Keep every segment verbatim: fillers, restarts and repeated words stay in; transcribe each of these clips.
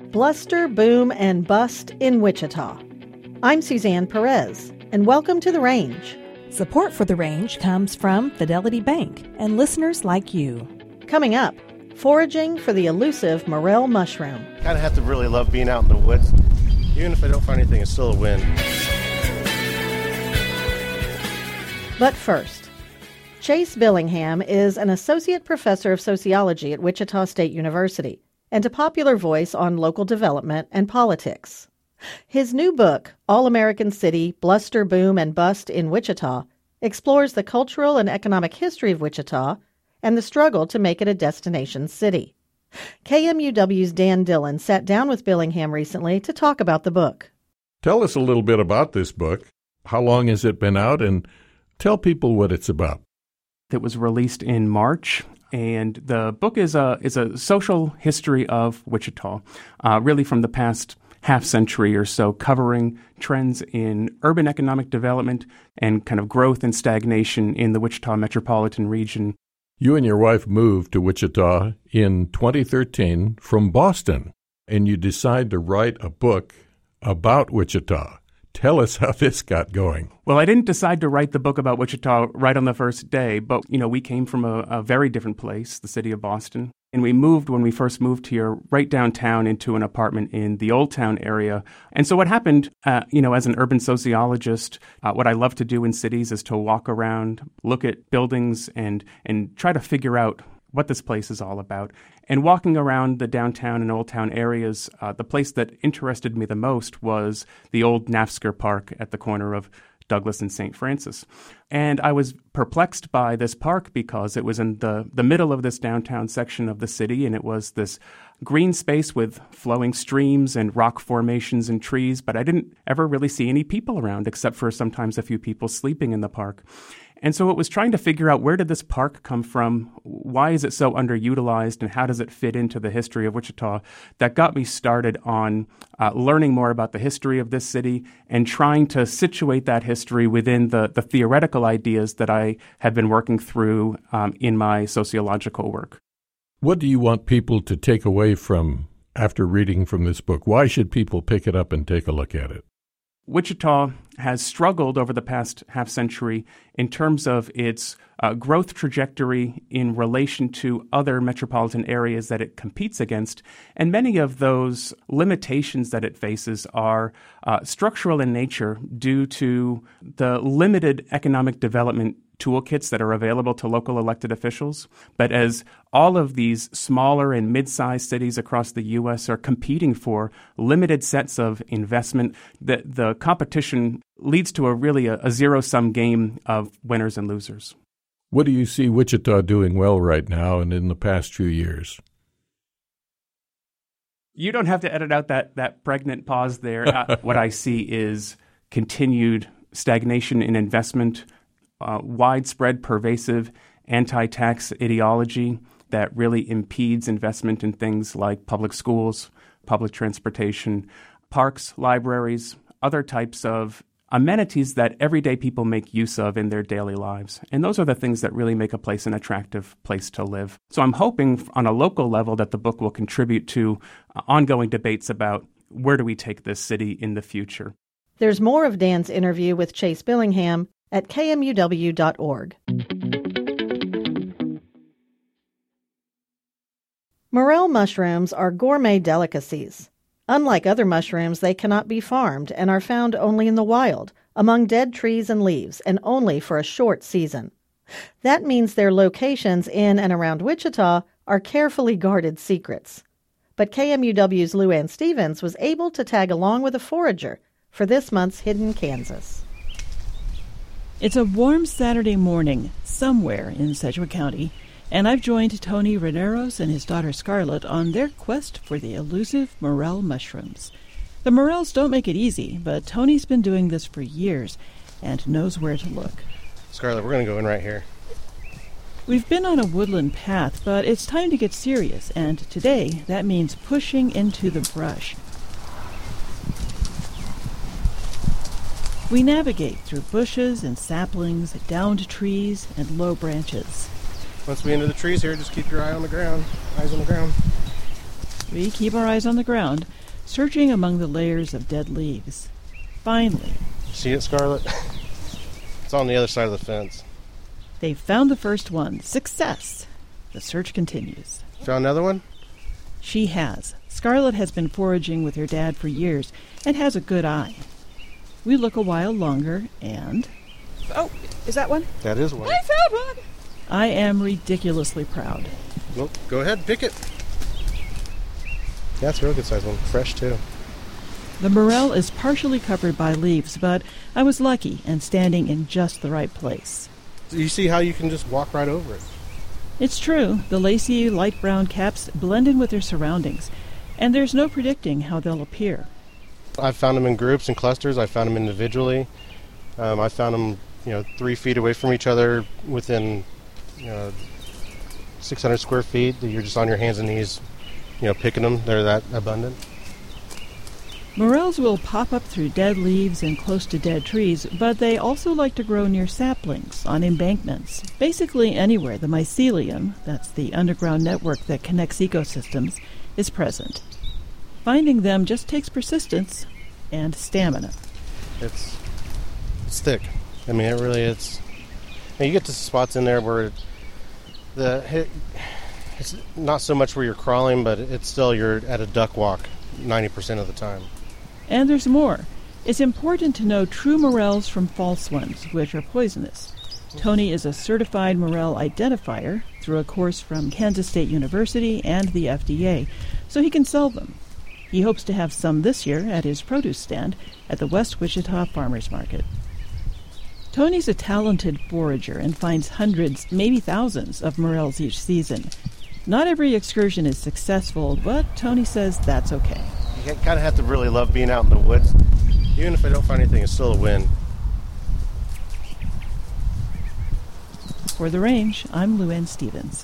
Bluster, boom, and bust in Wichita. I'm Suzanne Perez, and welcome to The Range. Support for The Range comes from Fidelity Bank and listeners like you. Coming up, foraging for the elusive morel mushroom. Kind of have to really love being out in the woods. Even if I don't find anything, it's still a win. But first, Chase Billingham is an associate professor of sociology at Wichita State University and a popular voice on local development and politics. His new book, All-American City, Bluster, Boom, and Bust in Wichita, explores the cultural and economic history of Wichita and the struggle to make it a destination city. K M U W's Dan Dillon sat down with Billingham recently to talk about the book. Tell us a little bit about this book. How long has it been out, and tell people what it's about. It was released in March, and the book is a is a social history of Wichita, uh, really from the past half century or so, covering trends in urban economic development and kind of growth and stagnation in the Wichita metropolitan region. You and your wife moved to Wichita in twenty thirteen from Boston, and you decide to write a book about Wichita. Tell us how this got going. Well, I didn't decide to write the book about Wichita right on the first day, but, you know, we came from a, a very different place, the city of Boston. And we moved, when we first moved here, right downtown into an apartment in the Old Town area. And so what happened, uh, you know, as an urban sociologist, uh, what I love to do in cities is to walk around, look at buildings, and and try to figure out what this place is all about. And walking around the downtown and Old Town areas, uh, the place that interested me the most was the old Nafsker Park at the corner of Douglas and Saint Francis. And I was perplexed by this park because it was in the, the middle of this downtown section of the city, and it was this green space with flowing streams and rock formations and trees, but I didn't ever really see any people around except for sometimes a few people sleeping in the park. And so it was trying to figure out, where did this park come from? Why is it so underutilized, and how does it fit into the history of Wichita? That got me started on uh, learning more about the history of this city and trying to situate that history within the, the theoretical ideas that I had been working through um, in my sociological work. What do you want people to take away from after reading from this book? Why should people pick it up and take a look at it? Wichita has struggled over the past half century in terms of its uh, growth trajectory in relation to other metropolitan areas that it competes against. And many of those limitations that it faces are uh, structural in nature due to the limited economic development toolkits that are available to local elected officials. But as all of these smaller and mid-sized cities across the U S are competing for limited sets of investment, the, the competition leads to a really a, a zero-sum game of winners and losers. What do you see Wichita doing well right now and in the past few years? You don't have to edit out that, that pregnant pause there. uh, what I see is continued stagnation in investment, Uh, widespread, pervasive anti-tax ideology that really impedes investment in things like public schools, public transportation, parks, libraries, other types of amenities that everyday people make use of in their daily lives. And those are the things that really make a place an attractive place to live. So I'm hoping on a local level that the book will contribute to uh, ongoing debates about where do we take this city in the future. There's more of Dan's interview with Chase Billingham at K M U W dot org. Morel mushrooms are gourmet delicacies. Unlike other mushrooms, they cannot be farmed and are found only in the wild, among dead trees and leaves, and only for a short season. That means their locations in and around Wichita are carefully guarded secrets. But K M U W's Lou Ann Stevens was able to tag along with a forager for this month's Hidden Kansas. It's a warm Saturday morning somewhere in Sedgwick County, and I've joined Tony Raneros and his daughter Scarlett on their quest for the elusive morel mushrooms. The morels don't make it easy, but Tony's been doing this for years and knows where to look. Scarlett, we're going to go in right here. We've been on a woodland path, but it's time to get serious, and today that means pushing into the brush. We navigate through bushes and saplings, downed trees, and low branches. Once we enter the trees here, just keep your eye on the ground. Eyes on the ground. We keep our eyes on the ground. searching among the layers of dead leaves. Finally, See it, Scarlett? It's on the other side of the fence. they found the first one. Success! The search continues. Found another one? She has. Scarlett has been foraging with her dad for years and has a good eye. We look a while longer and... Oh, is that one? That is one. I found one! I am ridiculously proud. Well, go ahead, pick it. That's a real good size one. Fresh, too. The morel is partially covered by leaves, but I was lucky and standing in just the right place. You see how you can just walk right over it? It's true, the lacy, light brown caps blend in with their surroundings, and there's no predicting how they'll appear. I've found them in groups and clusters. I've found them individually. Um, I found them, you know, three feet away from each other within, you know, six hundred square feet. You're just on your hands and knees, you know, picking them. They're that abundant. Morels will pop up through dead leaves and close to dead trees, but they also like to grow near saplings, on embankments, basically anywhere the mycelium, that's the underground network that connects ecosystems, is present. Finding them just takes persistence and stamina. It's it's thick. I mean, it really is. And you get to spots in there where it, the it, it's not so much where you're crawling, but it's still you're at a duck walk ninety percent of the time. And there's more. It's important to know true morels from false ones, which are poisonous. Tony is a certified morel identifier through a course from Kansas State University and the F D A, so he can sell them. He hopes to have some this year at his produce stand at the West Wichita Farmers Market. Tony's a talented forager and finds hundreds, maybe thousands, of morels each season. Not every excursion is successful, but Tony says that's okay. You kind of have to really love being out in the woods. Even if I don't find anything, it's still a win. For The Range, I'm Luann Stevens.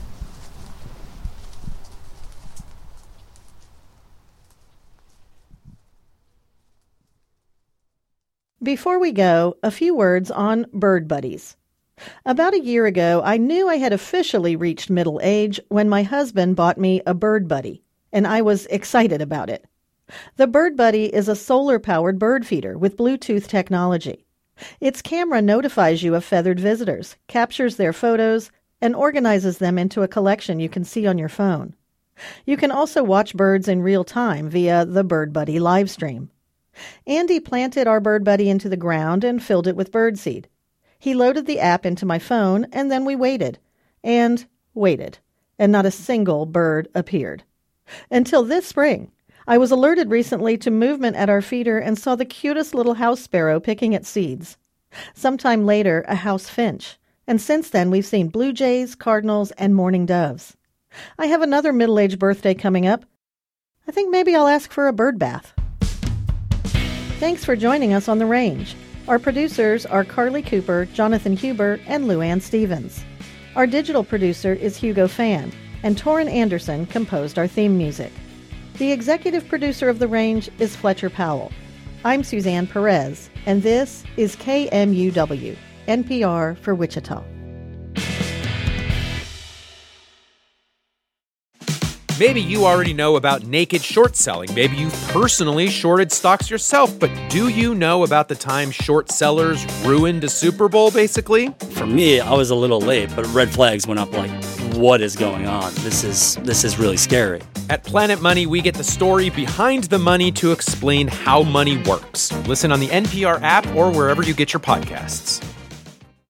Before we go, a few words on bird buddies. About a year ago, I knew I had officially reached middle age when my husband bought me a bird buddy, and I was excited about it. The Bird Buddy is a solar-powered bird feeder with Bluetooth technology. Its camera notifies you of feathered visitors, captures their photos, and organizes them into a collection you can see on your phone. You can also watch birds in real time via the Bird Buddy live stream. Andy planted our Bird Buddy into the ground and filled it with birdseed. He loaded the app into my phone, and then we waited, and waited, and not a single bird appeared. Until this spring. I was alerted recently to movement at our feeder and saw the cutest little house sparrow picking at seeds. Sometime later, a house finch. And since then, we've seen blue jays, cardinals, and mourning doves. I have another middle-aged birthday coming up. I think maybe I'll ask for a bird bath. Thanks for joining us on The Range. Our producers are Carly Cooper, Jonathan Huber, and Luann Stevens. Our digital producer is Hugo Fan, and Torrin Anderson composed our theme music. The executive producer of The Range is Fletcher Powell. I'm Suzanne Perez, and this is K M U W, N P R for Wichita. Maybe you already know about naked short selling. Maybe you've personally shorted stocks yourself, but do you know about the time short sellers ruined a Super Bowl, basically? For me, I was a little late, but red flags went up like, what is going on? This is this is really scary. At Planet Money, we get the story behind the money to explain how money works. Listen on the N P R app or wherever you get your podcasts.